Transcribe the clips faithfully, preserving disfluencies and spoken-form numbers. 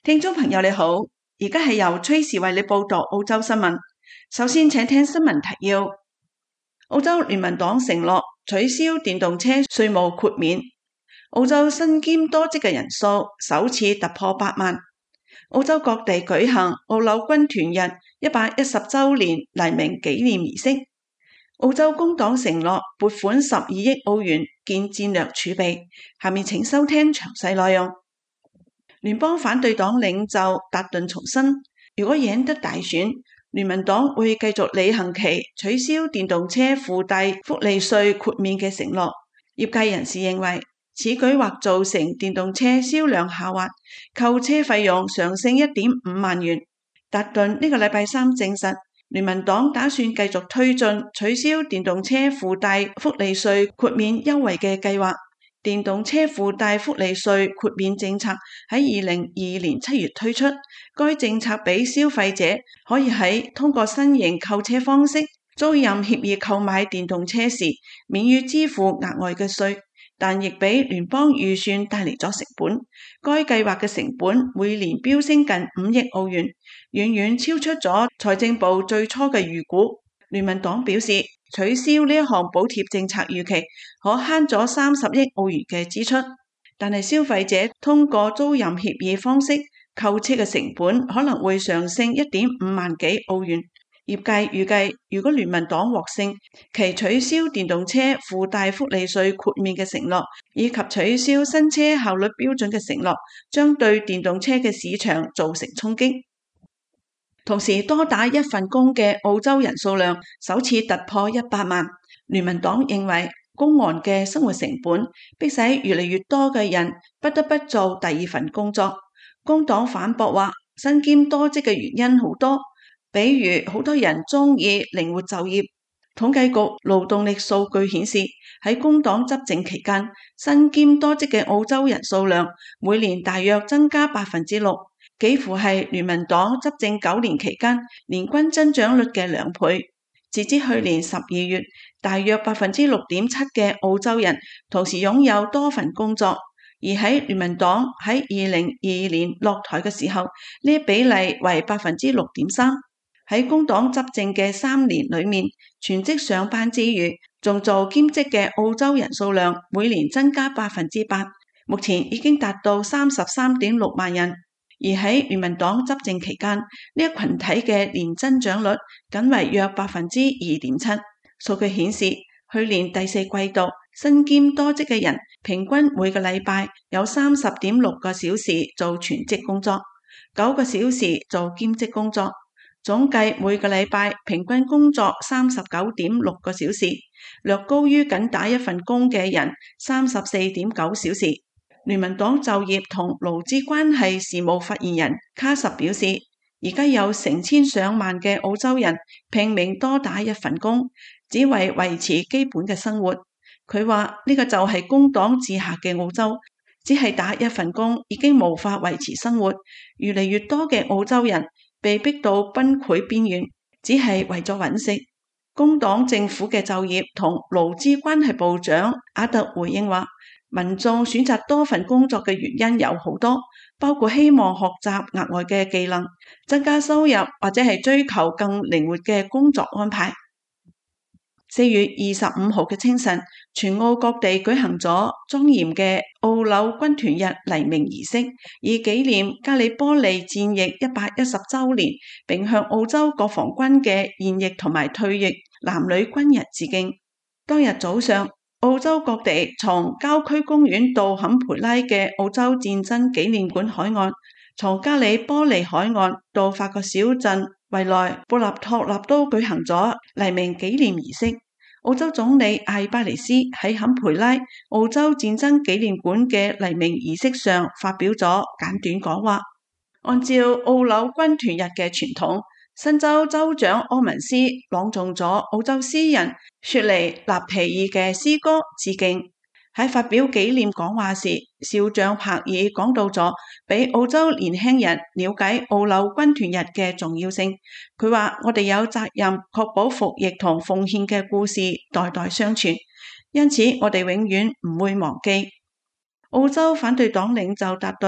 聽眾朋友你好，而家係由崔氏為你報道澳洲新聞。首先請聽新聞提要：澳洲聯盟黨承諾取消電動車稅務豁免。澳洲身兼多職嘅人數首次突破百萬。澳洲各地舉行澳紐軍團日一百一十週年黎明紀念儀式。澳洲工黨承諾撥款十二億澳元建戰略儲備。下面請收聽詳細內容。聯邦反對黨領袖達頓重申，如果贏得大選，聯盟黨會繼續履行其取消電動車附帶福利稅豁免嘅承諾。業界人士認為，此舉或造成電動車銷量下滑，購車費用上升一點五萬元。達頓呢個禮拜三證實，聯盟黨打算繼續推進取消電動車附帶福利稅豁免優惠嘅計劃。電動車附帶福利稅豁免政策喺二零二二年七月推出，該政策俾消費者可以喺通過新型購車方式租賃協議購買電動車時免於支付額外嘅稅，但亦俾聯邦預算帶嚟咗成本。該計劃嘅成本每年飆升近五億澳元，遠遠超出咗財政部最初嘅預估。聯盟黨表示，取消呢一項補貼政策預期可慳咗三十億澳元嘅支出，但係消費者通過租賃協議方式購車嘅成本可能會上升一點五萬幾澳元。業界預計，如果聯盟黨獲勝，其取消電動車附帶福利稅豁免嘅承諾，以及取消新車效率標準嘅承諾，將對電動車嘅市場造成衝擊。同時，多打一份工嘅澳洲人數量首次突破一百萬。聯盟黨認為，高昂嘅生活成本迫使越嚟越多嘅人不得不做第二份工作。工黨反駁話，身兼多職嘅原因好多，比如好多人鍾意靈活就業。統計局勞動力數據顯示，喺工黨執政期間，身兼多職嘅澳洲人數量每年大約增加百分之六。幾乎係聯盟黨執政九年期間年均增長率嘅兩倍。截至去年十二月，大約百分之六點七嘅澳洲人同時擁有多份工作，而喺聯盟黨喺二零二二年落台嘅時候，呢比例為百分之六點三。喺工黨執政嘅三年裏面，全職上班之餘，仲做兼職嘅澳洲人數量每年增加百分之八，目前已經達到三十三點六萬人。而喺聯盟黨執政期間，呢一群體嘅年增長率僅為約百分之二點七。數據顯示，去年第四季度身兼多職嘅人平均每個禮拜有三十點六個小時做全職工作，九個小時做兼職工作，總計每個禮拜平均工作三十九點六個小時，略高於僅打一份工嘅人三十四點九小時。聯盟黨就業同勞資關係事務發言人卡什表示，而家有成千上萬嘅澳洲人拼命多打一份工，只為維持基本嘅生活。佢話呢個就係工黨治下嘅澳洲，只係打一份工已經無法維持生活。越嚟越多嘅澳洲人被逼到崩潰邊緣，只係為咗搵食。工黨政府嘅就業同勞資關係部長阿特回應話，民眾選擇多份工作嘅原因有好多，包括希望學習額外嘅技能、增加收入，或者係追求更靈活嘅工作安排。四月二十五號嘅清晨，全澳各地舉行咗莊嚴嘅澳紐軍團日黎明儀式，以紀念加里波利戰役一百一十週年，並向澳洲國防軍嘅現役同埋退役男女軍人致敬。當日早上，澳洲各地從郊區公園到坎培拉嘅澳洲戰爭紀念館海岸，從加里波利海岸到法國小鎮維萊布納托納都舉行咗黎明紀念儀式。澳洲總理艾巴尼斯喺坎培拉澳洲戰爭紀念館嘅黎明儀式上發表咗簡短講話。按照澳紐軍團日嘅傳統，新州州長柯文斯朗誦咗澳洲詩人雪梨納皮爾嘅詩歌致敬。喺發表紀念講話時，少將柏爾講到咗俾澳洲年輕人了解澳紐軍團日嘅重要性。佢話，我哋有責任確保服役同奉獻嘅故事代代相傳，因此我哋永遠唔會忘記。澳洲反對黨領袖達頓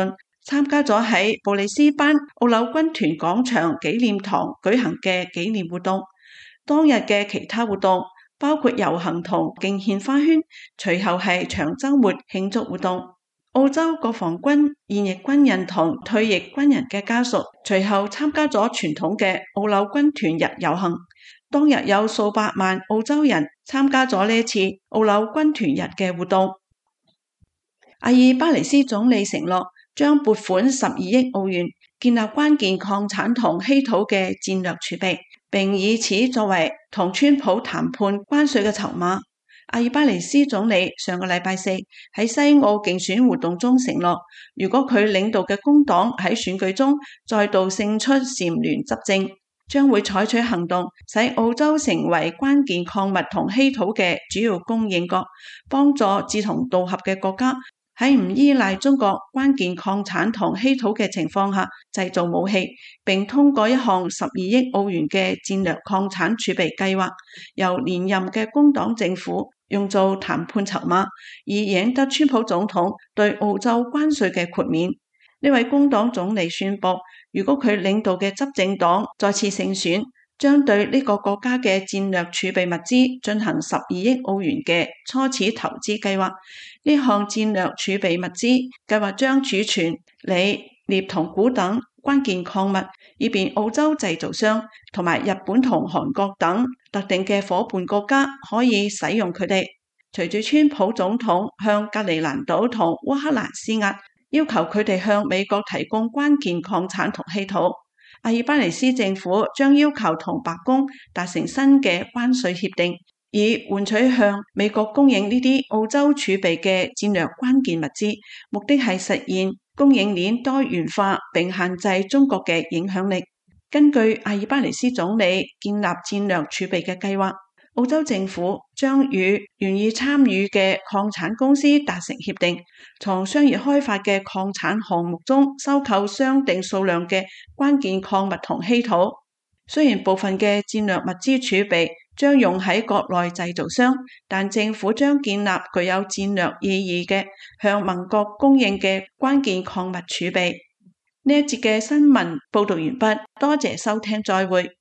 參加咗喺布里斯班澳紐軍團廣場紀念堂舉行嘅紀念活動。當日嘅其他活動包括遊行同敬獻花圈，隨後係長週末慶祝活動。澳洲國防軍現役軍人同退役軍人嘅家屬隨後參加咗傳統嘅澳紐軍團日遊行。當日有數百萬澳洲人參加咗呢次澳紐軍團日嘅活動。阿爾巴尼斯總理承諾將撥款十二億澳元建立關鍵礦產同稀土嘅戰略儲備，並以此作為同川普談判關稅嘅籌碼。阿爾巴尼斯總理上個禮拜四喺西澳競選活動中承諾，如果佢領導嘅工黨喺選舉中再度勝出蟬聯執政，將會採取行動，使澳洲成為關鍵礦物同稀土嘅主要供應國，幫助志同道合嘅國家喺唔依賴中國關鍵礦產同稀土嘅情況下製造武器，並通過一項十二億澳元嘅戰略礦產儲備計劃，由連任嘅工黨政府用作談判籌碼，以贏得川普總統對澳洲關稅嘅豁免。呢位工黨總理宣布，如果佢領導嘅執政黨再次勝選，將對呢個國家嘅戰略儲備物資進行十二億澳元嘅初始投資計劃。呢項戰略儲備物資計劃將儲存鋰、鎳同鈷等關鍵礦物，以便澳洲製造商同埋日本同韓國等特定嘅夥伴國家可以使用佢哋。隨住川普總統向格里蘭島同烏克蘭施壓，要求佢哋向美國提供關鍵礦產同稀土，阿爾巴尼斯政府將要求同白宮達成新嘅關稅協定，以換取向美國供應呢啲澳洲儲備嘅戰略關鍵物資，目的係實現供應鏈多元化並限制中國嘅影響力。根據阿爾巴尼斯總理建立戰略儲備嘅計劃，澳洲政府將與願意參與嘅礦產公司達成協定，從商業開發嘅礦產項目中收購相定數量嘅關鍵礦物同稀土。雖然部分嘅戰略物資儲備將用喺國內製造商，但政府將建立具有戰略意義嘅向盟國供應嘅關鍵礦物儲備。呢一節嘅新聞報道完畢，多謝收聽，再會。